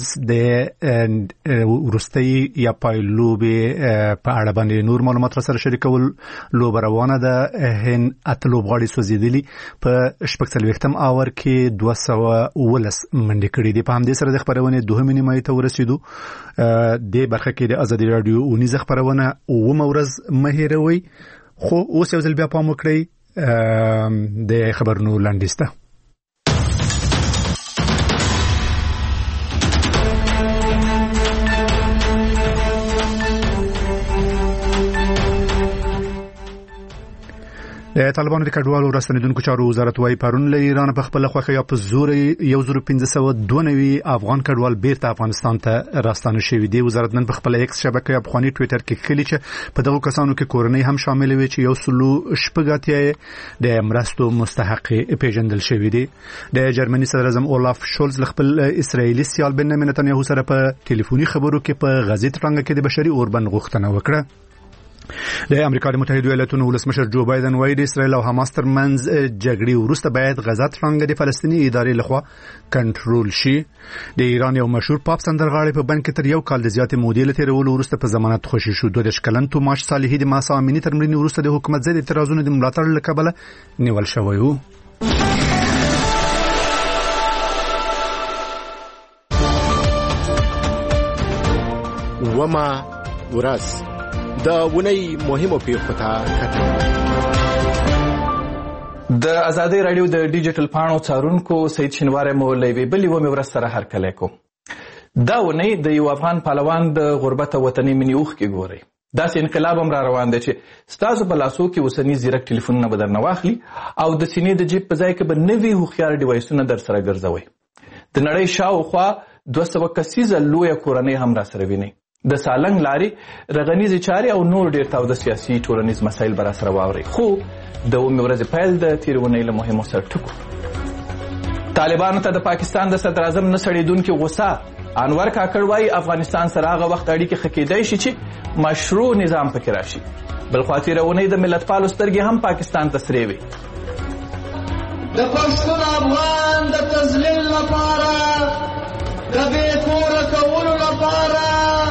ویلیامز د وروستۍ یا پایلوبې په اړه باندې نور معلومات سره شریکول. لوبه روانه ده. هند اته لوبغاړي سوځېدلي په 46م اور کې 219 منډې کړې دي. په همدې سره د خبرونې دوهمې نیمایي ته ورسېدو. د برخه کې د ازادي رادیو اونیزه خبرونه اومه ورځ مه هېروئ. خو اوس یو ځل بیا پام وکړئ د خبرونو لنډیز ته. د طالبانو د کډوالو راستنیدونکو چارو وزارت وايي پرون له ایران په خپل خوخه یا په زور 1592 افغان کډوال بیرته افغانستان ته راستانه شوي دي. وزارت نن په خپل ایکس شبکه افغاني ټوئیټر کې خلی چې په دغه کسانو کې کورنۍ هم شامل وي چې یو سلو شپږاتیا د مرستو مستحق پیژندل شوی دي. د جرمني صدر اعظم اولاف شولز خپل اسرایلی سیال بنیامین نتنیاهو سره په ټلیفوني خبرو کې په غزې ترڅنګ کې د بشري اوربند غوښتنه وکړه. د امریکا د متحده ایالاتونو ولسمشر جو بایدن وايي د اسرایل او حماس ترمنځ جګړې وروسته باید غزه ترڅنګ د فلسطینی ادارې لخوا کنټرول شي. د ایران یو مشهور پاپ سندرغاړی په بند کې تر یو کال د زیاتې مودې لته تیرولو وروسته په ضمانت خوشی شو. 12 کلن توماش صالحي د ماسا امنیتي تمرین وروسته د حکومت ضد اعتراضونو د ملاتړ لکبله نیول شوی و. وما ورس دا ونی مهمو پیښو ته کتل. د ازادي رادیو د ډیجیټل پاڼو څارونکو سید شینواری مو لوي بلی و مې ورس سره هرکلی کوم. دا ونی د یو افغان پهلوان د غربت وطني منی اوخ کې ګوري. داسې انقلاب هم را روان دی چې ستاسو په لاسو کې اوسني زیرک ټلیفونونه به درنه واخلي او د سینې د جیب په ځای کې به نوي هوښیار ډیوایسونه در سره ګرځوي. د نړۍ شاوخوا 200 کسیزه لویه کورنۍ هم را سره ویني. د سالنګ لاري رغنیزي چاري او نور ډیر تاو د سیاسي ټولنیز مسایل بر سره واوري. خو د اومه ورځ پیل د تیرونې له مهمو سرټکو. طالبانو ته د پاکستان د صدر اعظم نسړیدونکو غوسه. انور کاکړ وايي افغانستان سره هغه وخت اړیکې خکېدای شي چې مشروع نظام پکې راشي. بل خو تیرونې د ملت پالو سترګې هم پاکستان ته سرې وي. د پښتون افغان د تذلیل لپاره د بې کوره کولو لپاره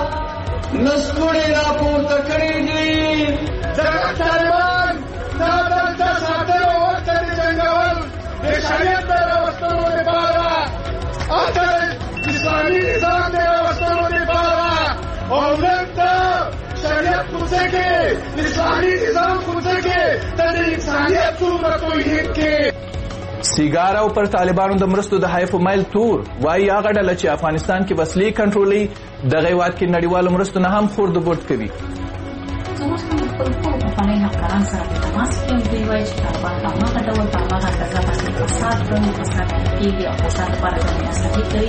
نسکوړې راپورته کړې دي. دغه طالبان دا دلته ساتلو ورته د جنګول د شریعت د راوستلو لپاره او د اسلامي نظام د راوستلو لپاره او دلته شریعت کوڅه کې اسلامي نظام کوڅه کې د انسانیت څومره توحید کې سیګار او پر طالبانو د مرستو د حیف مایل تور وايي هغه ډله چې افغانستان کې وسلې کنټرولي د غیوات کې نړیوالو مرستو نه هم خورد بورد کوي. زموږ خپل پخواني همکاران سره په تماس کې دوی وایي چې طالبان هماغه ډول په هماغه اندازه باندې فساد کوي او فساد لپاره ځانونه صحیح کوي.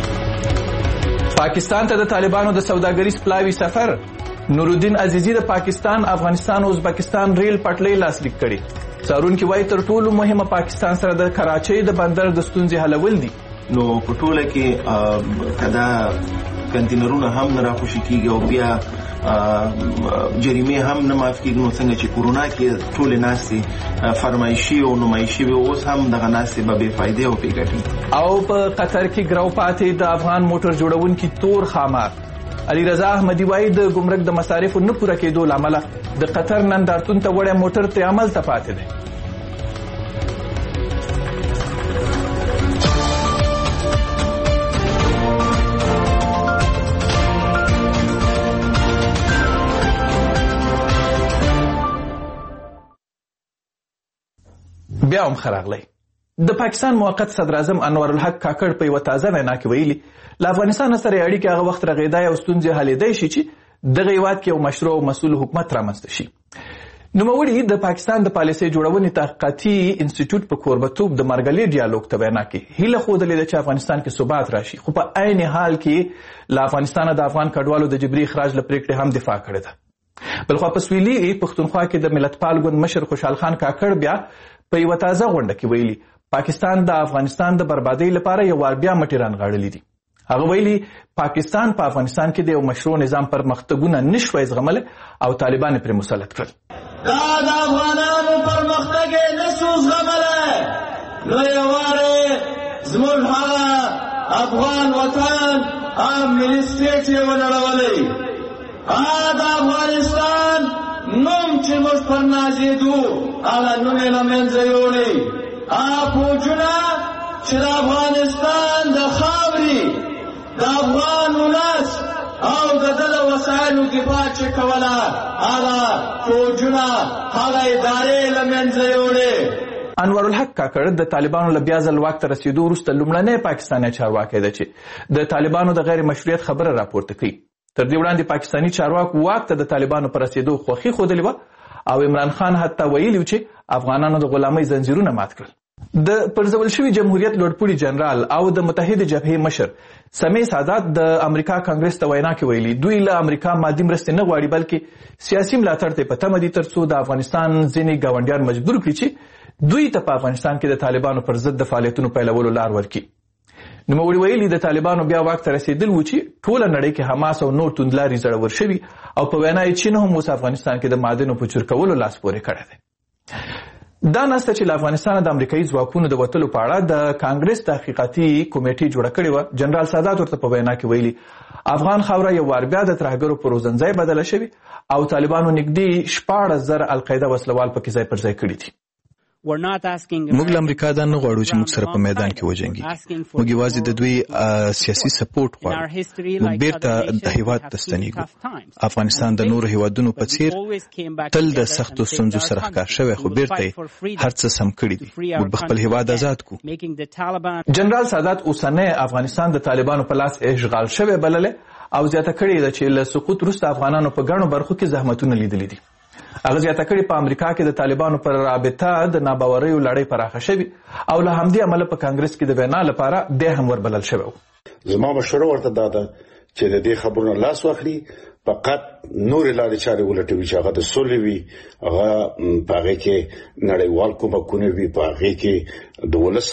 پاکستان ته د طالبانو د سوداګریز پلاوي سفر. نورالدین عزیزی د پاکستان افغانستان او ازبکستان ریل پټلۍ لاسلیک کړي. څارونکي وايي تر ټولو مهمه پاکستان سره د کراچۍ د بندر د ستونزې حلول دي. نو په ټوله کې کدا کنټینرونه هم نه راخوشي کیږي او بیا جریمه هم نه معاف کیږي. نو څنګه چې کورونا کې ټول ناسي فرمایشي او نمایشي به اوس هم دغه ناسي به بے فائدې او پیګټي. او په قطر کې ګراو پاتې د افغان موټر جوړونکي تور خامار. علي رضا احمدي وايي د ګمرک د مصارفو نه پوره کېدو لامل د قطر نندارتون ته وړه موټر ته عمل ته پاتې دی. بیا هم خراغلی. د پاکستان موقت صدر اعظم انور الحق کاکړ په یو تازه وینا کې ویلي له افغانستان سره اړیکې هغه وخت رغېدای او ستونزې حلېدای شي چې دغه هیواد کې یو مشروع او مسؤل حکومت رامنځته شي. نوموړي د پاکستان د پالیسۍ جوړونې تحقیقاتي انسټیټیوټ په کوربتوب د مرګلي ډیالوګ ته وینا کې هیله ښودلې ده چې افغانستان کې ثبات راشي. خو په عین حال کې له افغانستان د افغان کډوالو د جبري اخراج له پریکړې هم دفاع کړې ده. بلخوا په سویلي پښتونخوا کې د ملت پال ګوند مشر خوشحال خان کاکړ بیا په یو تازه غونډه کې ویلي پاکستان د افغانستان د بربادۍ لپاره یو وار بیا مټې رانغاړلې دي. هغه ویلي پاکستان په افغانستان کې د یو مشروع نظام پرمختګونه نشوي زغمل او طالبان پرې مسلط کړل. دا د افغانانو پرمختګ نشو زغمل. نو یو وار زموږ هغه افغان وطن ملي سټیټ یې ونړولی. د افغانستان نوم چې موږ پر نازېدو هغه نوم یې له منځه یوړی. فوجونه چې د افغانستان د خاورې د افغان ولس او د ده د وسایلو دفاع چې کوله هغه فوجونه هغه ادارې له منځه یوړې. انور الحق کاکړ د طالبانو له بیا ځل واک ته رسېدو وروسته لومړنی پاکستاني چارواکی دی چې د طالبانو د غیر مشروعیت خبره راپورته کوي. تر دې وړاندې پاکستاني چارواکو واک ته د طالبانو په رسېدو خوښي ښودلې وه او عمران خان حتی ویلي و چې افغانانو د غلامۍ زنځیرونه مات کړل. د پرځول شوي جمهوریت لوړپوړي جنرال او د متحده جبهې مشر سمیع سادات د امریکا کانګرس ته وینا کې ویلي دوی له امریکا مادي مرستې نه غواړي بلکې سیاسي ملاتړ ته په تمه دي ترڅو د افغانستان ځینې ګاونډیان مجبور کړي چې دوی ته په افغانستان کې د طالبانو پر ضد د فعالیتونو پیلولو لار ورکړي. نوموړي ویلي د طالبانو بیا واک ته رسېدل و چې ټوله نړۍ کې حماس او نور توندلاري زړور شوي او په وینا یې چین هم اوس افغانستان کې د معادنو په چور کولو لاس پورې کړی دی. دا نسته چې له افغانستانه د امریکایي ځواکونو د وتلو په اړه د کانګرس تحقیقاتي کمیټې جوړه کړې وه. جنرال سادات ورته په وینا کې ویلي افغان خاوره یو وار بیا د ترهګرو په روزنځای بدله شوې او طالبانو نږدې 14,000 القاعده وسلوال پکې ځای پر ځای کړي دي. موږ له امریکا دا نه غواړو چې موږ سره په میدان کې وجنګي. موږ یوازې د دوی سیاسي سپورټ غواړو. موږ بیرته د هیواد ته ستنیږو. افغانستان د نورو هیوادونو په څیر تل د سختو ستونزو سره ښکار شوی خو بیرته هر څه سم کړي دي. موږ به خپل هیواد آزاد کړو. جنرال سادات اوسنی افغانستان د طالبانو په لاس اشغال شوی بللی او زیاته کړې ده چې له سقوط وروسته افغانانو په ګڼو برخو کې زحمتونه لیدلي دي. هغه زیاته کړې په امریکا کې د طالبانو پر رابطه د ناباوریو لړۍ پراخه شوې او له همدې امله په کانګرس کې د وینا لپاره دی هم وربلل شوی و. زما مشوره ورته دا ده چې د دې خبرونو لاس واخلي فقط نورې لارې چارې ولټوي چې هغه د سولې وي هغه په هغې کې نړیوال کومکونه وي په هغې کې د ولس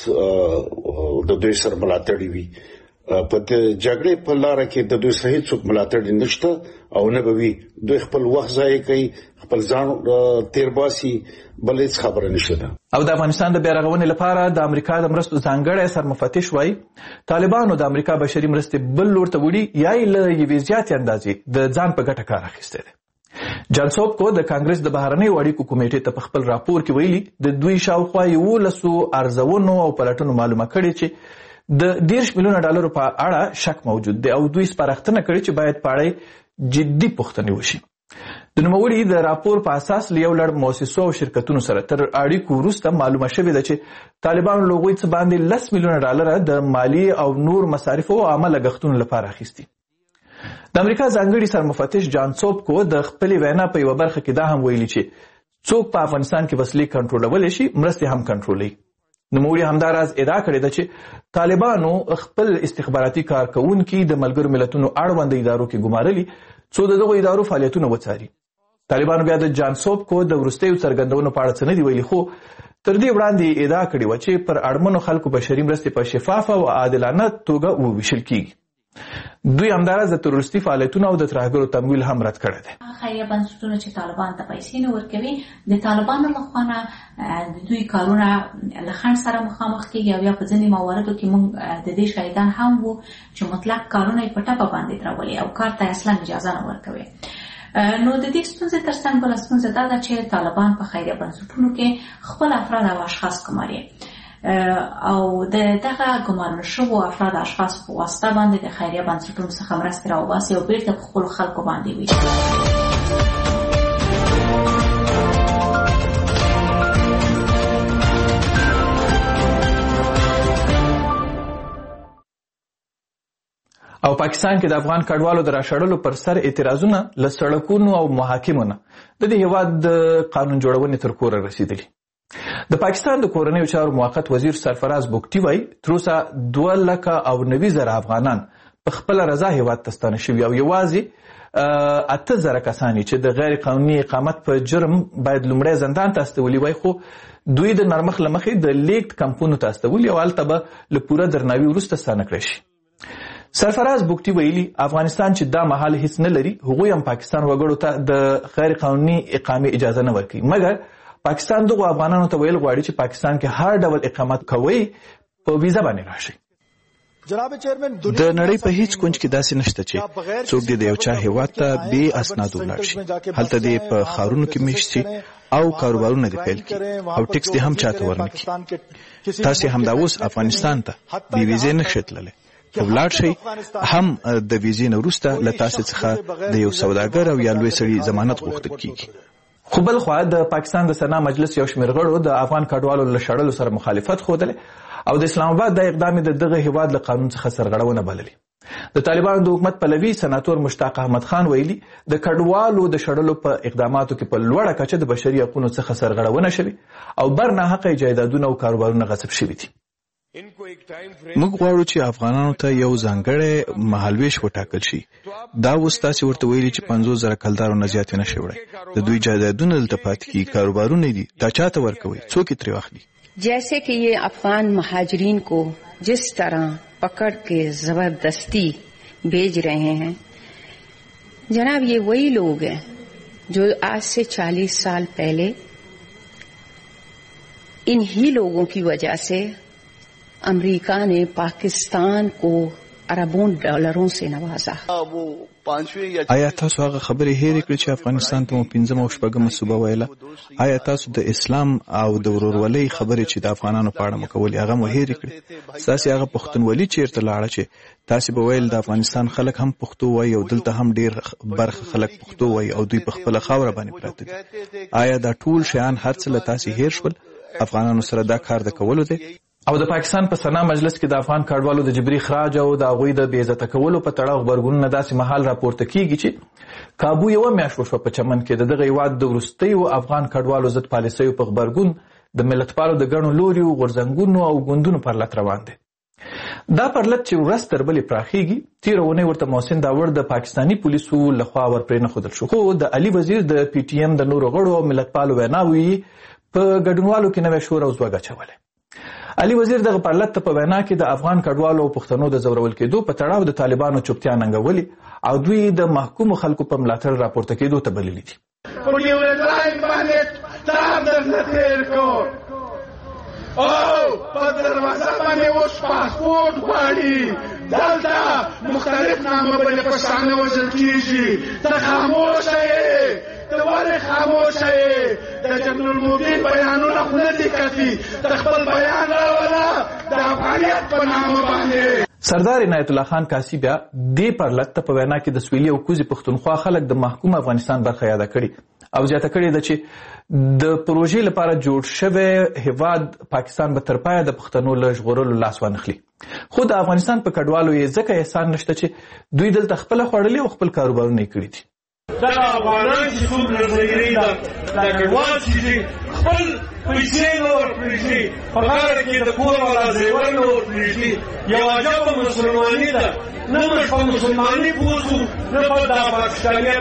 د دوی سره ملاتړي وي. په جګړې په لاره کې د دوی صحیح څوک ملاتړ نشته او نه به وي. دوی خپل وخت ضایع کوي خپل ځان تیر باسي بل هیڅ خبره نشته ده. او د افغانستان د بیارغونې لپاره د امریکا د مرستو ځانګړی سرمفتش وایي طالبانو د امریکا بشري مرستې بل لور ته وړي یا یې له یوې زیاتې اندازې د ځان په ګټه کار اخیستی دی. جان سوبکو د کانګرس د بهرنیو اړیکو کمیټې ته په خپل راپور کې ویلي د دوی شاوخوا 11 ارزونو او پلټنو معلومه کړې چې د 10 میلیونه ډالرو په اړه شک موجود دی او دوی سپارښتنه کړې چې باید په اړه جدي پوښتنې وشي. د نوموړي د راپور په اساس له یو لړ مؤسسو او شرکتونو سره تر اړیکو وروسته معلومه شوې ده چې طالبانو له هغوی څخه باندې 10 میلیونه ډالر د مالی او نور مصارفو او عامه لګښتونو لپاره اخیستي. د امریکا ځانګړي سرمفتش جان سوبکو د خپلې وینا په یوه برخه کې دا هم ویلي چې څوک په افغانستان کې وسلې کنټرولولی شي مرستې هم کنټرولوي. نوموړي همداراز ادعا کړې ده چې طالبانو خپل استخباراتي کارکوونکي د ملګرو ملتونو اړوند ادارو کې ګمارلي څو د دغو ادارو فعالیتونه وڅاري. طالبانو بیا د جان سوبکو د وروستیو څرګندونو په اړه څه نه دي ویلي خو تر دې وړاندې ادعا کړې وه چې پر اړمنو خلکو بشري مرستې په شفافه او عادلانه توګه وویشل کیږي. دوی همداراز د تروریستي فعالیتونو او د ترهګرو تمویل هم رد کړی دی. خیریه بنسټونه چې طالبان ته پیسې نه ورکوي د طالبانو لخوا نه د دوی کارونه له خنډ سره مخامخ کیږي او یا په ځینې مواردو کې موږ د دې شاهدان هم وو چې مطلق کارونه یې په ټپه باندې درولي او کار ته اصلا اجازه نه ورکوي. نو د دې ستونزې ترڅنګ بله ستونزه دا ده چې طالبان په خیریه بنسټونو کې خپل افراد او اشخاص ګماري او دغه ګمارل شوو افراد اشخاص په واسطه باندې د خیریه بنسټونو څخه مرستې راوباسي او بیرته په خپلو خلکو باندې ویشي. او پاکستان کې د افغان کډوالو د راشړلو پر سر اعتراضونه له سړکونو او محاکمو نه د دې هیواد د قانون جوړونې تر کوره رسیدلي. د پاکستان د کورنیو چارو موقت وزیر سرفراز بوکټي وایي تر اوسه 2,90,000 افغانان په خپله رضا هیواد ته ستانه شوي او یوازې 8,000 کسان چې د غیر قانوني اقامت په جرم باید لومړی زندان ته استولي وای خو دوی د نرمخ له مخې د لیږد کمپونو ته استولي او هلته به له پوره درناوي وروسته ستانه کړی شي. سرفراز بوکټي ویلي افغانستان چې دا مهال هیڅ نه لري هغوی هم پاکستان وګړو ته د غیر قانوني اقامې اجازه نه ورکوي مګر پاکستان دغو افغانانو ته ویل غواړي چې پاکستان کې هر ډول اقامت کوئ په ویزا باندې راشي. د نړۍ په هیڅ کونج کې داسې نشته چې څوک د یو چا هیواد ته بې اسناد ولاړ شي. هلته د په خارونو کې میشت شي او کاروبارونه دې پیل کړي او ټیکس دې هم چاته ورنکړي. تاسو همدا اوس افغانستان ته بې ویزې نشئ تللی، ولاړ شئ هم د ویزې نه وروسته له تاسو څخه د یو سوداګر او یا لوی سړي ضمانت غوښتل کیږي. خو بل خوا د پاکستان د سنا مجلس یو شمېر غړو د افغان کډوالو له شړلو سره مخالفت ښودلی او د اسلام آباد د اقدام د دغه هیواد له قانون څخه سرغړونه بللي. د طالبانو د حکومت پلوي سناتور مشتاق احمد خان ویلي د کډوالو د شړلو په اقداماتو کې په لوړه کچه د بشري حقوقو څخه سرغړونه شوې او برناحقه جایدادونه او کاروبارونه غصب شوي دي. موږ غواړو چې افغانانو ته یو ځانګړی مهالویش وټاکل شي. دا اوس تاسې ورته ویلي چې 50,000 کلدارو نه زیات نشي وړی. د دوی جایدادونه دلته پاتې کیږي، کاروبارونه دي، دا چاته ورکوي؟ څوک یې ترې واخلي؟ जैसे कि ये अफगान महाजरीन को जिस तरह पकड़ के जबरदस्ती भेज रहे हैं, जनाब ये वही लोग हैं जो आज से 40 साल पहले इन्हीं लोगों की वजह से अमेरिका ने पाकिस्तान को अरबों डॉलरों से नवाजा. آیا تاسو هغه خبرې هېرې کړې چې افغانستان ته مو 5 او 6 صوبه ویله؟ آیا تاسو د اسلام او د ورورولۍ خبرې چې د افغانانو په اړه مو کولې هغه مو هېرې کړې؟ ستاسې هغه پښتونولي چیرته لاړه چې تاسې به ویل د افغانستان خلک هم پښتو وایي او دلته هم ډېر برخه خلک پښتو وایي او دوی په خپله خاوره باندې پراته دي؟ آیا دا ټول شیان هر څه له تاسې هېر شول؟ افغانانو سره دا کار د کولو دی؟ او د پاکستان په سنا مجلس کې د افغان کډوالو د جبري خراج او د هغوی د بې عزته کولو په تړاو غبرګونونه داسې مهال راپورته کیږي چې کابو یوه میاشت وشوه په چمن کې د دغه هیواد د وروستیو افغان کډوالو ضد پالیسیو په غبرګون د ملتپالو د ګڼو لوریو غورځنګونو او ګوندونو پرلت روان دی. دا پرلت چې ورځ تر بلې پراخیږي، تېره اونۍ ورته محسن داوړ د پاکستاني پولیسو لخوا ورپرې نښودل شو، خو د علي وزیر د پی ټي ایم د نورو غړو او ملتپالو ویناوې په ګډونوالو کې نوی شور او ځواک اچولی. علي وزیر دغه پرلت ته په وینا کې د افغان کډوالو او پښتنو د زورول کېدو په تړاو د طالبانو چوپتیا ننګولې او دوی د محکومو خلکو په ملاتړ راپورته کېدو ته بللي دي. او په دروازه باندې اوس پاسپورت غواړي، دلته مختلف نامه باندې پښتانه وژل کېږي. ته خاموشه یې، ته ولې خاموشه یې؟ د جنرال المبین بیانونه خو نه دي کتي، ته خپل بیان راوله د افغانیت په نامه باندې. سردار عنایت الله خان کاسي بیا دې پرلت ته په وینا کې د سویلي او کوزي پښتونخوا خلک د محکوم افغانستان برخه یاده کړي او زیاته کړې ده چې د پروژې لپاره جوړ شوی هیواد پاکستان به تر پایه د پښتنو له ژغورلو لاس وانخلي. خو د افغانستان په کډوالو یې ځکه احسان نشته چې دوی دلته خپله خوړلي او خپل کاروبارونه یې کړي دي. دا افغانان چې څوک نظرګري دا کډوال چې خپل پیسې نه ورپرېږدي، په غاړه کې د کور والا زیور نه ورپرېږدي. یو عجبه مسلماني ده، نه موږ په مسلماني پوه شو، نه په دا پاکستانیت.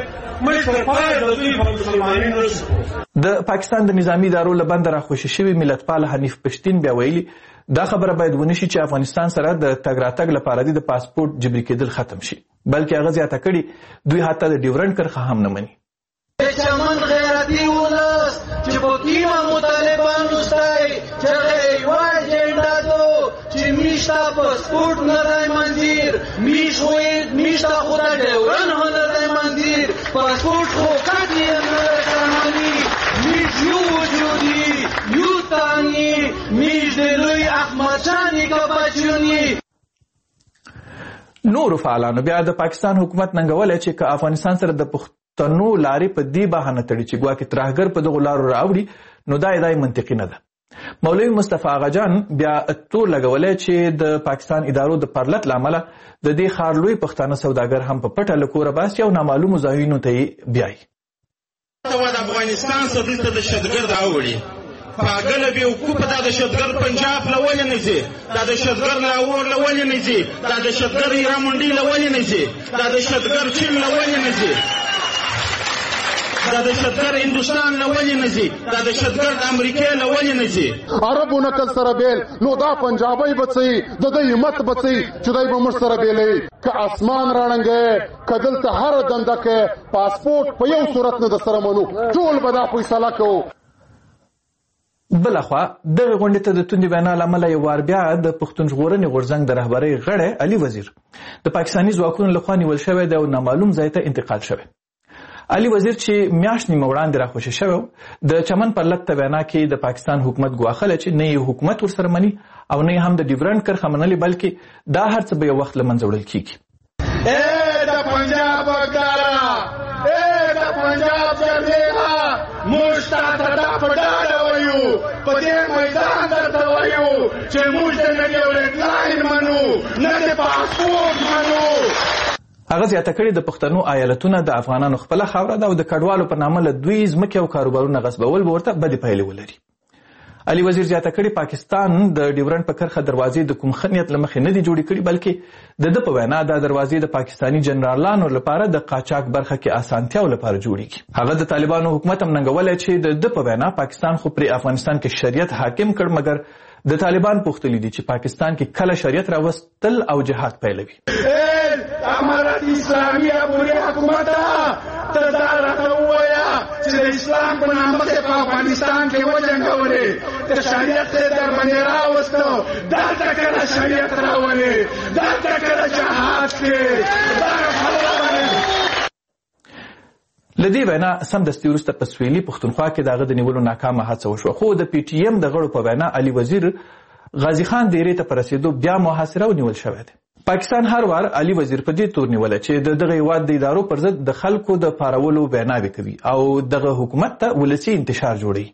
د پاکستان د نظامی ادارو له بنده راخوشي شوي ملتپال حنیف پشتین بیا ویلي دا خبره باید ونشي چې افغانستان سره د تګ راتګ لپاره د پاسپورت جبري کېدل ختم شي، بلکې هغه زیاته کړي دوی حتی د ډیورنډ کرښه هم نه مني. چمن غیرتي ولس چې په کیمه مطالبانو ستای چې یو اجنډا دو چې میشتا پاسپورت نه دی منځیر، میشتا خو د ډیورنډ هم نه دی منځیر، پاسپورت خو کاټي نه کارمانی، میش یو وجودي یو تانی، میش د لوی احمد شانی کا بچونی. نورو فعالانو بیا د پاکستان حکومت ننګولی چې که افغانستان سره د پښتنو لارې په دې بهانه تړي چې ګواکې ترهګر په دغو لارو راوړي، نو دا ادعا منطقي نه ده. مولوي مصطفی آغاجان بیا تور لګولی چې د پاکستان ادارو د پرلت له امله د دې ښار لوی پښتانه سوداګر هم په پټه له کوره باسي او نامعلومو ځایونو ته یې بیایي. د افغانستان څخه دلته د شتګرد راوړي، پاگل بیوقوف دا دشتگر پنجاب لولی نزی، دا دشتگر لاهور لولی نزی، دا دشتگر ایرامندی لولی نزی، دا دشتگر چین لولی نزی، دا دشتگر هندوستان لولی نزی، دا دشتگر امریکا لولی نزی. عربو نکل سره بیل نو دا پنجابی بچی د دې همت بچی چې دای به مر سره بیلې ک اسمان رانګه کدل ته هر دنده کې پاسپورت په یو صورت نه د سره منو ټول به دا فیصله کو. بلخوا دغه غونډې ته د توندې وینا له امله یو وار بیا د پښتون ژغورنې غورځنګ د رهبرۍ غړی علي وزیر د پاکستاني ځواکونو لخوا نیول شوی دی او نامعلوم ځای ته انتقال شوی. علي وزیر چې میاشت نیمه وړاندې راخوشي شوی د چمن پر لټ وینا کې د پاکستان حکومت ګواښله چې نه یې حکومت ورسره مني او نه هم د ډیورنډ کرښه منلې بلکې دا هر څه به یو وخت له منځه وړل کیږي. د پنجاب وګړه د پنجاب جرګه موږ تاسو ته په ډاډه وایو په دې میدان درته وایو چې موږ د نه یو ریډلاین منو نه د پاسپورټ منو. هغه زیاته کړې د پښتنو ایالتونه د افغانانو خپله خاوره ده او د کډوالو په نامه له دوی ځمکې او کاروبارونه غصبول به ورته بدې پایلې ولري. علي وزیر زیاته کړې پاکستان د ډیورنډ په کرښه دروازې د کوم ښه نیت له مخې نه دي جوړې کړي بلکې د ده په وینا دا دروازې د پاکستاني جنرالانو لپاره د قاچاق برخه کې اسانتیاو لپاره جوړیږي. هغه د طالبانو حکومت هم ننګولی چې د ده په وینا پاکستان خو پرې افغانستان کې شریعت حاکم کړ مګر د طالبان پوښتلي دي چې پاکستان کې کله شریعت راوستل او جهاد پیلوي. امارت اسلامي پورې حکومت ته دا راته ووایه چې د اسلام په نامه په افغانستان کې وجنګولې د شریعت در باندې راوستو دلته کله شریعت راولې دلته کله جهاد کې دا خبره. لدې وینا سمدستي وروسته په سویلي پښتونخوا کې د هغه د نیولو ناکامه هڅه وشوه خو د پی ټي ایم د غړو په وینا علي وزیر غازي خان دیرې ته په رسېدو بیا محاصره ونیول شوی دی. پاکستان هر وار علي وزیر په دې تور نیولی چې د دغه هیواد د ادارو پر ضد د خلکو د پارولو ویناوې کوي او دغه حکومت ته ولسي انتشار جوړوي.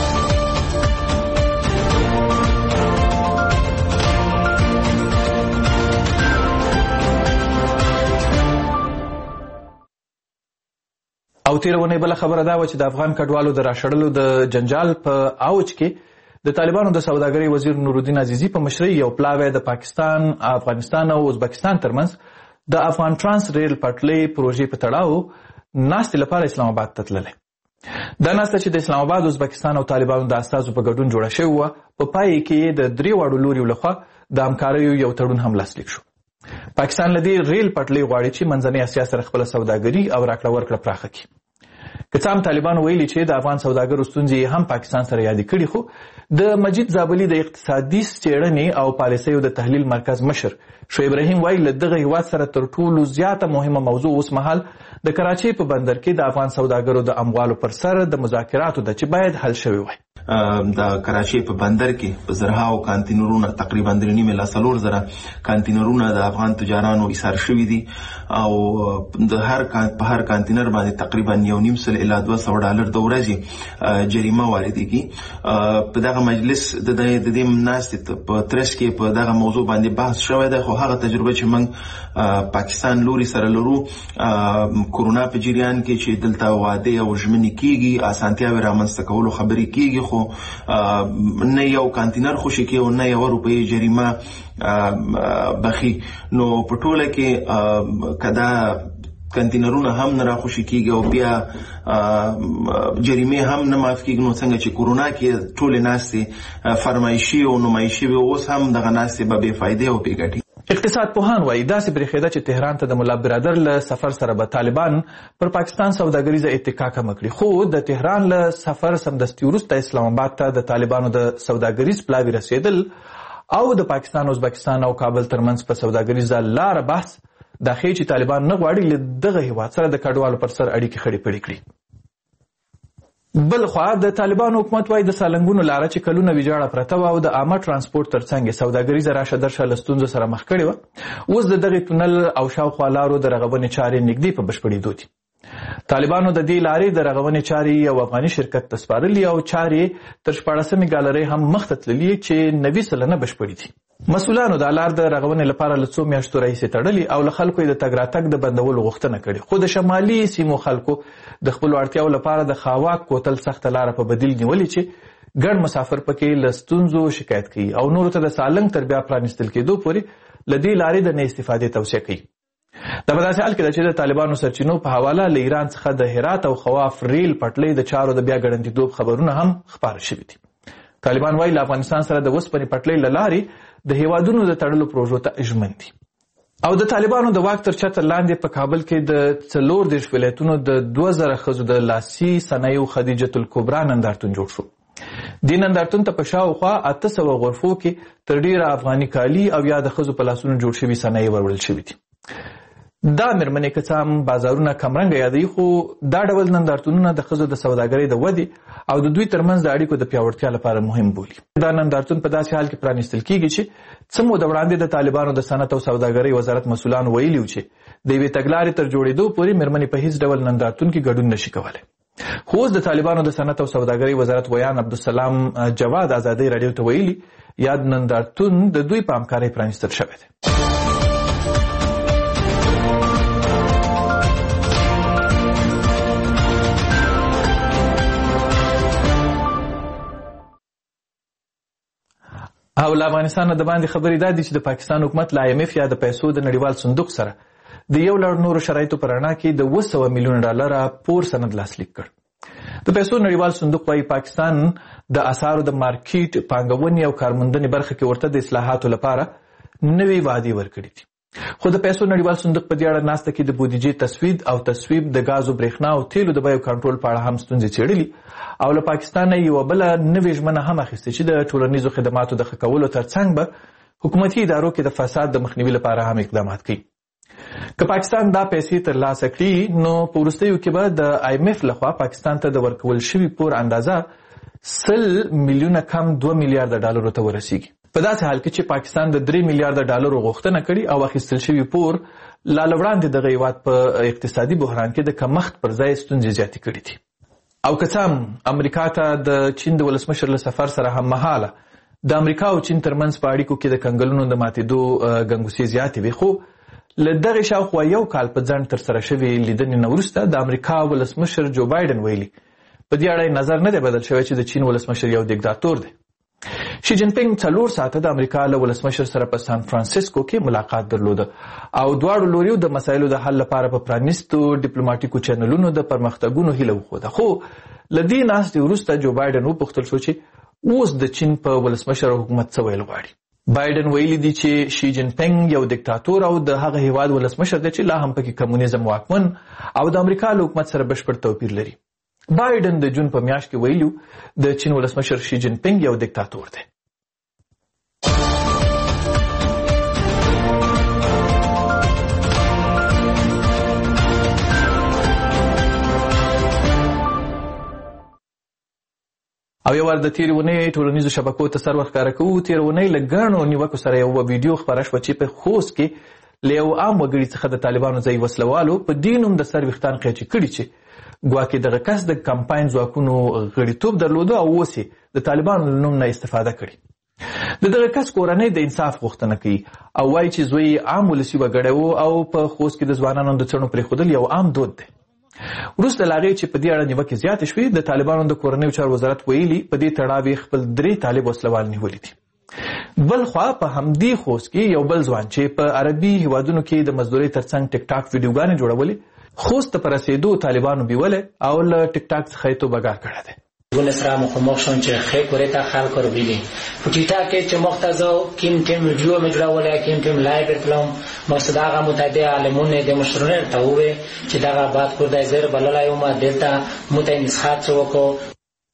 او تیرونه بل خبره دا و چې د افغان کډوالو د راشړلو د جنجال په اوج کې د طالبانو د سوداګرۍ وزیر نورالدین عزیزی په مشرۍ یو پلاوی د پاکستان، افغانستان او ازبکستان ترمنځ د افغان ترانس ریل پټلۍ پروژې په تړاو ناستې لپاره اسلام آباد ته تللی. دا ناسته چې د اسلام آباد، ازبکستان او طالبانو د استازو په ګډون جوړه شوې وه په پای کې د درې واړو لوریو لخوا د همکاریو یو تړون هم لاسلیک شو. پاکستان له دې ریل پټلۍ غواړي چې منځنۍ اسیا سره خپله سوداګري او راکړه ورکړه پراخه کړي. که څه هم طالبانو ویلي چې د افغان سوداګرو ستونزې هم پاکستان سره یادې کړي خو د مجید زابلي د اقتصادي څېړنې او پالیسیو د تحلیل مرکز مشر شعیب رحیم وایي له دغه هیواد سره تر ټولو زیاته مهمه موضوع اوس مهال د کراچۍ په بندر کې د افغان سوداګرو د اموالو پر سر د مذاکراتو ده چې باید حل شوی وای. د کراچۍ په بندر کې په زرهاو کانتینرونه تقریبا 3.4 زره کانتینرونه د افغان تجارانو ایثار شوي دي او د په هر کانتینر باندې تقریبا $1.5 الی $200 د ورځې جریمه واردېږي. په دغه مجلس د دې ناستې په ترڅ کې په دغه موضوع باندې بحث شوی دی خو هغه تجربه چې موږ پاکستان لوري سره لرو کورونا په جریان کې چې دلته واده او ژمنې کېږي اسانتیاوې رامنځته کولو خبرې کېږي خو نه یو کانتینر خوشي کې او نه یو روپۍ جریمه بخي. نو په ټوله کې کدا کانتینرونه هم نه راخوشي کېږي او بیا جریمې هم نه معاف کېږي نو څنګه چې کورونا کې ټولې ناستې فرمایشي او نمایشي وي اوس هم دغه ناستې به بې فایدې او بې ګټې. اقتصاد پوهان وایي داسې برېښېده چې تهران ته د ملا برادر له سفر سره به طالبان پر پاکستان سوداګریزه اتکا کمه کړي خو د تهران له سفر سمدستي وروسته اسلام آباد ته د طالبانو د سوداګریز پلاوي رسېدل او د پاکستان، ازبکستان او کابل ترمنځ په سوداګریزه لاره بحث دا ښیي چې طالبان نه غواړي له دغه هیواد سره د کډوالو پر سر اړیکې خړې پړې کړي. بل خوا د طالبانو حکومت وایي د سالنګونو لاره چې کلونه ویجاړه پرته وه او د عامه ترانسپورټ ترڅنګ سوداګریزه راشه درشه له ستونزو سره مخ کړې وه اوس د دغې تونل او شاوخوا لارو د رغونې چارې نږدې په بشپړېدو دي. طالبانو د دې لارې د رغونې چارې یو افغاني شرکت ته سپارلي او چارې تر 14 ګالرۍ هم مخته تللي چې 90% بشپړې دي. مسؤلانو د لار د رغونې لپاره له څو میاشتو راهیسې تړلي او له خلکو یې د تګ راتګ د بندولو غوښتنه کړې خو د شمالي سیمو خلکو د خپلو اړتیاو لپاره د خاواک کوتل سخته لاره په بدیل نیولې چې ګڼ مسافر پکې له ستونزو شکایت کوي او نورو ته د سالنګ تر بیا پرانیستل کېدو پورې له دې لارې د نه استفادې توصیه کوي. دا په داسې حال کې ده چې د طالبانو سرچینو په حواله له ایران څخه د هرات او خواف ریل پټلۍ د چارو د بیا ګړندېدوب خبرونه هم خپاره شوي دي. طالبان وایي له افغانستان سره د اوسپنې پټلۍ له لارې د هیوادونو د تړلو پروژو ته ژمن دي. او د طالبانو د واک تر چتر لاندې په کابل کې د 14 ولایتونو د 2000 ښځو د لاسي صنایعو خدیجة الکبرا نندارتون جوړ شو. د نندارتون ته په شاوخوا 800 غرفو کې تر ډیره افغاني کالي او یا د ښځو په لاسونو جوړ شوي صنایع وروړل شوي دي. دا مېرمنې که څه هم بازارونه کمرنګه یادوي، خو دا ډول نندارتونونه د ښځو د سوداګرۍ د ودې او د دوی ترمنځ د اړیکو د پیاوړتیا لپاره مهم بولي. دا نندارتون په داسې حال کې پرانیستل کیږي چې څه موده وړاندې د طالبانو د صنعت او سوداګرۍ وزارت مسؤلانو ویلي چې د یوې تګلارې تر جوړېدو پورې مېرمنې په هیڅ ډول نندارتون کې ګډون نشي کولی. خو اوس د طالبانو د صنعت او سوداګرۍ وزارت ویان عبدالسلام جواد ازادۍ راډیو ته ویلي یاد نندارتون د دوی په همکارۍ پرانیستل شوی دی. او له افغانستان د باندې خبرې دا دي چې د پاکستان حکومت له IMF یا د پیسو د نړیوال صندوق سره د یو لړ نورو شرایطو په رڼا کې د 200 میلیون ډالر پور سند لاسلیک کړ. د پیسو نړیوال صندوق وايي پاکستان د اسعارو د مارکیټ پانګونې او کارموندنې برخه کې ورته د اصلاحاتو لپاره نوې وعدې ورکړې دي. خو د پیسو نړیوال صندوق په دې اړه ناسته کې د بودیجې تسوید او تصویب د غازو برېښنا او تیلو د بیو کنټرول په اړه هم ستونزې څېړلي او له پاکستان یو بل نوې ژمنه هم اخیستې چې د ټولنیزو خدماتو د ښه کولو ترڅنګ به حکومتي ادارو کې د فساد د مخنیوي لپاره هم اقدامات کوي. که پاکستان دا پیسې ترلاسه کړي نو په وروستیو کې به د IMF لخوا پاکستان ته د ورکول شوي پور اندازه 100 میلیونه کم 2 میلیارډ ډالرو ته ورسیږي. په داسې حال کې چې پاکستان د 3 میلیارډ ډالرو غوښتنه کړې او اخیستل شوي پور لا له وړاندې دغه هیواد په اقتصادي بحران کې د کمښت پر ځای ستونزې زیاتې کړې دي. او که څه هم امریکا ته د چین د ولسمشر له سفر سره هم مهاله د امریکا او چین ترمنځ په اړیکو کې د کنګلونو د ماتېدو ګنګوسې زیاتې وي، خو له دغې شاوخوا یو کال په ځنډ ترسره شوې لیدنې نه وروسته د امریکا ولسمشر جو بایډن ویلي په دې اړه نظر نه دی بدل شوی چې د چین ولسمشر یو دیکتاتور دی. شي جین پینګ 4 ساعته د امریکا له ولسمشر سره په سان فرانسیسکو کې ملاقات درلوده او دواړو لوریو د مسایلو د حل لپاره په پرانیستو ډیپلوماټیکو چینلونو د پرمختګونو هیله وښوده. خو له دې ناستې وروسته جو بایډن وپوښتل شو چې اوس د چین په ولسمشر حکومت څه ویل غواړي. بایډن ویلي دی چې شي جین پینګ یو دیکتاتور او د هغه هیواد ولسمشر دی چې لا هم پکې کمونیزم واکمن او د امریکا له حکومت سره بشپړ توپیر لري. بایډن د جون په میاشت کې ویلو د چین ولسمشر شي جین پینګ یو دیکتاتور دی. او یو ور د تیرې اونۍ ټولنیزو شبکو ته سر ورښکاره کوو. تیرې اونۍ له ګڼو نیوکو سره یو ویډیو خپره شوه چې په خوست کې له یو عام وګړي څخه د طالبانو ځایي وسلوالو په دې نوم د سر ویښتان قیچي کړي چې ګواکې دغه کس د کمپاین ځواکونو غړیتوب درلوده او اوس یې د طالبانو له نوم نه استفاده کړي. د دغه کس کورنۍ د انصاف غوښتنه کوي او وایي چې زوی عام ولسي وګړی و او په خوست کې د ځوانانو د څڼو پرېښودل یو عام دود دی. وروسته له هغې چې په دې اړه نیوکې زیاتې شوې د طالبانو د کورنیو چارو وزارت ویلي په دې تړاو یې خپل 3 طالب وسلوال نیولي دي. بل خوا په همدې خوست کې یو بل ځوان چې په عربي هیوادونو کې د مزدورۍ ترڅنګ ټیک ټاک ویډیوګانې جوړولې خوست ته په رسېدو طالبانو بیولی او له ټیک ټاک څخه یې توبهګار کړی دی. گونه سره مخامخ شون چې خې کورې ته خلک رو بیلی په ټیټا کې چې مختزو کیم ټیم ویډیو مې جوړولای کیم ټیم لایو کړم مقصد هغه متعدی عالمونه د مشرونه ته وې چې دا بات کور د زیر بللای ما دلته متعین نسخات وکړو.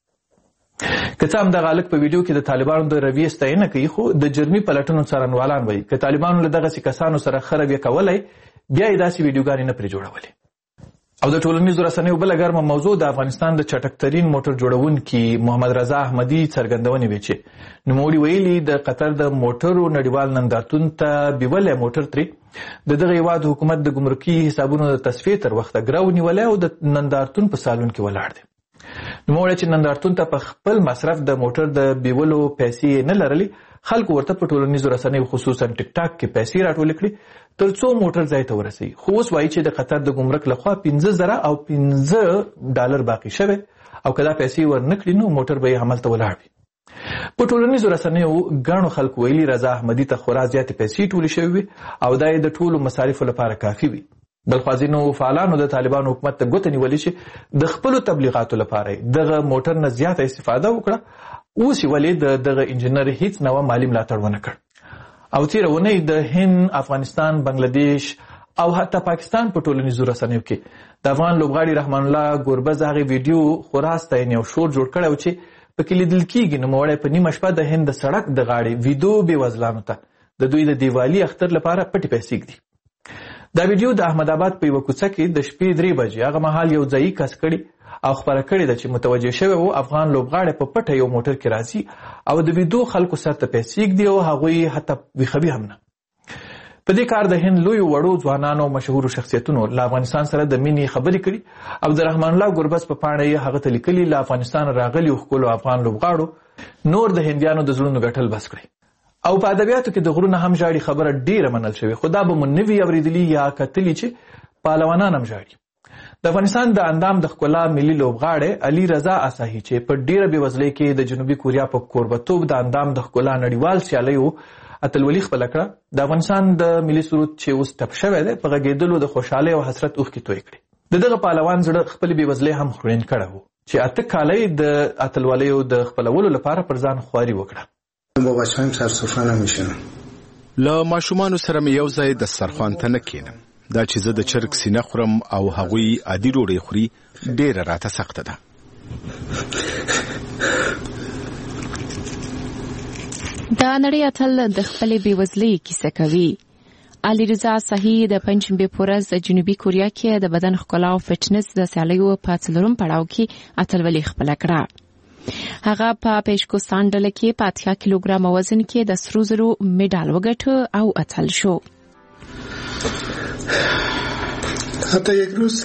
که څه هم دغه هلک په ویډیو کې د طالبانو د رویې ستاینه کوي، خو د جرمي پلټنو څارنوالان وایي که طالبانو له دغسې کسانو سره ښه رویه کولی بیا یې داسې ویډیوګانې نه پرې جوړولې. او د ټولنیزو رسنیو بله ګرمه موضوع د افغانستان د چټکترین موټر جوړونکي محمد رضا احمدي څرګندونې وې چې نوموړي ویلي د قطر د موټرو نړیوال نندارتون ته بیولی موټر ترې د دغه هیواد حکومت د ګمرکي حسابونو د تصفیې تر وخته ګرو نیولی او د نندارتون په سالون کې ولاړ دی. نوموړی چې نندارتون ته په خپل مصرف د موټر د بیولو پیسې نه لرلي، خلکو ورته په ټولنیزو رسنیو خصوصا ټیک ټاک کې پیسې راټولې کړي تر څو موټر ځای ته ورسوي. خو اوس وایي چې د قطر د ګمرک لخوا 15,015 ډالر باقي شوی او که دا پیسې ورنه کړي نو موټر به یې هملته ولاړ وي. په ټولنیزو رسنیو ګڼو خلکو ویلي رضا احمدي ته خورا زیاتې پیسې ټولې شوې وي او دا یې د ټولو مصارفو لپاره کافي وي. بلخوا ځینو فعالانو د طالبانو حکومت ته ګوته نیولې چې د خپلو تبلیغاتو لپاره دغه موټر نه زیاته استفاده وکړه، اوس یې ولې دغه انجینر هیڅ نوه مالي ملاتړ ونه کړ. او تیره اونۍ د هند، افغانستان، بنګلادیش او حتی پاکستان په ټولنیزو رسنیو کې د افغان لوبغاړي رحمان الله ګوربز هغې ویډیو خورا ستاینې او شور جوړ کړی و چې پکې لیدل کیږي نوموړی په نیمه شپه د هند د سړک د غاړې ویدو بېوزلانو ته د دوی د دیوالي اختر لپاره پټې پیسې ږدي. دا ویډیو د احمد آباد په یوه کوڅه کې د شپې 3 بجې هغه مهال یو ځایي کس کړي او خپره کړې ده چې متوجه شوی و افغان لوبغاړی په پټه یو موټر کې راځي او د ویدو خلکو سر ته پیسې ږدي او هغوی حتی ویښوي هم نه. په دې کار د هند لویو وړو ځوانانو مشهورو شخصیتونو له افغانستان سره د مینې خبرې کړي. عبدالرحمن الله ګربز په پاڼه یې هغه ته لیکلي له افغانستان راغلي ښکلو افغان لوبغاړو نور د هندیانو د زړونو ګټل بس کړي. او په ادبیاتو کې د غرونه هم ژاړي خبره ډیره منل شوې، خو دا به مو نه وي اورېدلي یا کتلي چې پهلوانان هم ژاړي. د افغانستان د اندام د ښکلا ملي لوبغاړی علي رضا اساهي چې په ډیره بېوزلۍ کې د جنوبي کوریا په کوربتوب د اندام د ښکلا نړیوال سیالیو اتلولي خپله کړه، د افغانستان د ملي سرود چې اوس ټپ شوی دی په غږېدلو د خوشحالۍ او حسرت اوښکې توی کړي. د دغه پهلوان زړه خپلې بېوزلۍ هم خړین کړی و چې 8 کاله د اتلولیو د خپلولو لپاره پر ځان خواري وکړه. با بچه‌هایم سر سفره نمیشنم. له ماشومانو سره مې یو ځای دسترخوان ته نه کینم. دا چې زه د چرګ سینه خورم او هغوی عادي ډوډۍ خوري ډیره راته سخته ده. دا نړۍ اتل د خپلې بېوزلۍ کیسه کوي. علي رضا اساهي د پنجشنبې په ورځ د جنوبي کوریا کې د بدن ښکلا او فټنس د سیالیو په 4 پړاو کې اتلولي خپله کړه. هغه په پیشکوستان ډله کې په 80 کیلوګرام وزن کې د سرو زرو مډال وګټه او اتل شو. حتی یک روز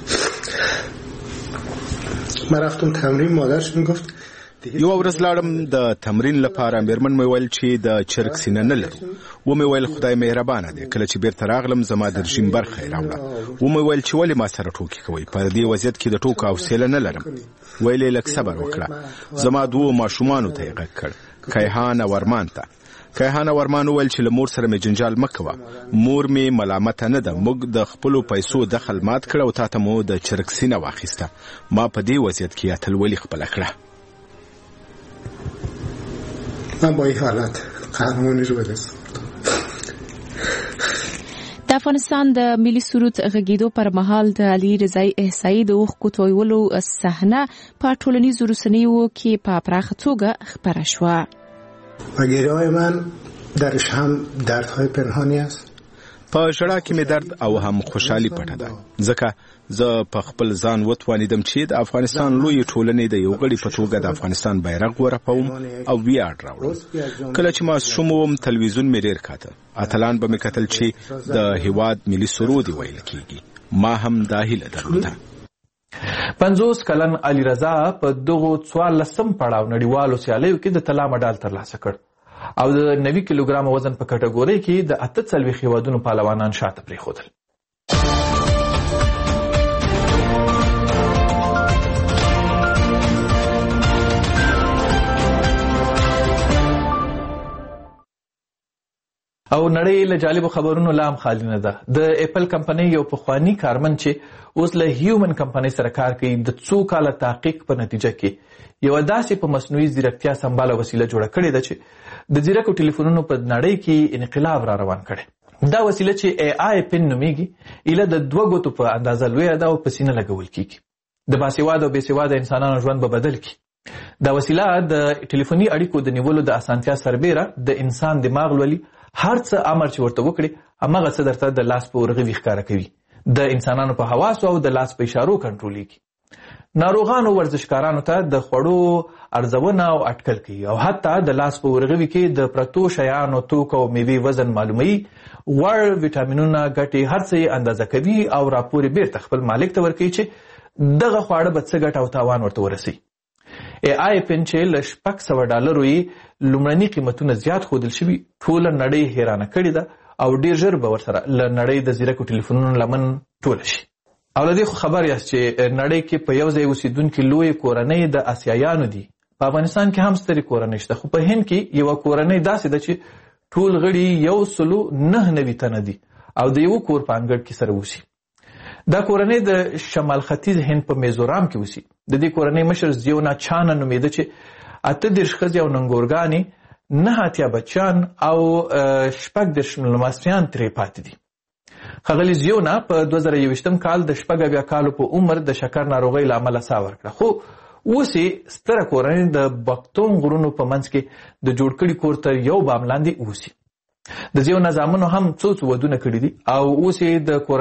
من رفتم تمرین، مادرش میگفت یو ورځ لاړم د تمرین لپاره، میرمن مې ویل چې د چرګ سینه نه لرو. و مې ویل خدای مهربانه دی. کله چې بیرته راغلم زما د رژیم برخه یې راوړه. و مې ویل چې ولې ما سره ټوکې کوئ، په دې وضعیت کې د ټوکو حوصله نه لرم. ویل یې لږ صبر وکړه. زما 2 ماشومانو ته یې غږ کړ، کیهان او ارمان ته. کیهان او ارمان وویل چې له مور سره مې جنجال مه کوه، مور مې ملامته نه ده، موږ د خپلو پیسو دخل مات کړه او تاته مو د چرګ سینه واخیسته. ما په دې وضعیت کې اتلولي خپله کړه. من با این حالت قهرمانی رو برسم. د افغانستان د ملي سرود غږیدو پر مهال د علي رضا اساهي د اوښکو تویولو صحنه په ټولنیزو رسنیو کې په پراخه توګه خپره شوه. و گریه‌های من درش هم دردهای پنهانی است. په ژړا کې مې درد او هم خوشحالي پټه ده، ځکه زه په خپل ځان وتوانیدم چې د افغانستان لوی ټولنې د یو غړي په توګه د افغانستان بیرغ ورپوم او ویاړ راوړم. کله چې ماشوم وم تلویزیون مې ډېر کاته، اتلان به مې کتل چې د هیواد ملي سرود ویل کیږي. ما هم دا هیله درلوده. 50 کلن علي رضا په دغو 14 پړاو نړیوالو سیالیو کې د طلا مډال ترلاسه کړ او د 90 کیلوګرام وزن په کټګورۍ کې د 48 هیوادونو پهلوانان شاته پرېښودل. او نړۍ له جالبو خبرونو لا هم خالي نه ده. د اپل کمپنۍ یو پخوانی کارمند چې اوس له هیومن کمپنۍ سره کار کوي د 2 کاله تحقیق په نتیجه کې یو داسې په مصنوعي ځیرکتیا سمباله وسیله جوړه کړې ده چې د ځیرکو ټلیفونونو په نړۍ کې انقلاب را روان کړي. دا وسیله چې AI پن نومیږي ایله د 2 ګوتو په اندازه لویه ده او په سینه لګول کیږي. د باسواده او بېسواده انسانانو ژوند به بدل کړي. دا وسیله د ټلیفوني اړیکو د نیولو د اسانتیا سربیره د انسان دماغ لولي، هر څه امر چې ورته وکړي هماغه څه درته د لاس په ورغوي ښکاره کوي. د انسانانو په حواسو او د لاس په اشارو کنټرولېږي. ناروغانو ورزشکارانو ته د خوړو ارزونه او اټکل کوي او حتی د لاس په ورغوي کې د پرتو شیانو توکو او میوې وزن معلوموي. غوړ، ویټامینونه، ګټې هر څه یې اندازه کوي او راپور یې بیرته خپل مالک ته ورکوي چې دغه خواړه به څه ګټه او تاوان ورته ورسوي. AI پن چې له $600 یې لومړني قیمتونه زیات ښودل شوي، ټوله نړۍ حیرانه کړې ده او ډېر ژر به ورسره له نړۍ د ځیرکو ټلیفونونو لمن ټوله شي. او له دې خو خبر یاست چې نړۍ کې په یو ځای اوسېدونکي لویې کورنۍ د اسیایانو دي. په افغانستان کې هم سترې کورنۍ شته، خو په هند کې یوه کورنۍ داسې ده چې ټول غړي 199 تنه دي او د یو کور په انګړ کې سره اوسي. دا کورنۍ د شمال ختیځ هند په میزورام کې اوسي. د دې کورنۍ مشر زیونا چانا نومېده چې 28 ښځې او ننګورګانې، 9 بچیان او 16 لمسیان ترې پاتې دي. ښاغلي زیونا په 2021 کال د 26 کالو په عمر د شکر ناروغۍ له امله ساه ورکړه، خو اوس یې ستره کورنۍ د بختون غرونو په منځ کې د جوړ کړي کور تر یو بام لاندې اوسي. د ځینو نظامونو هم څو ودونه کړي دي او اوس یې د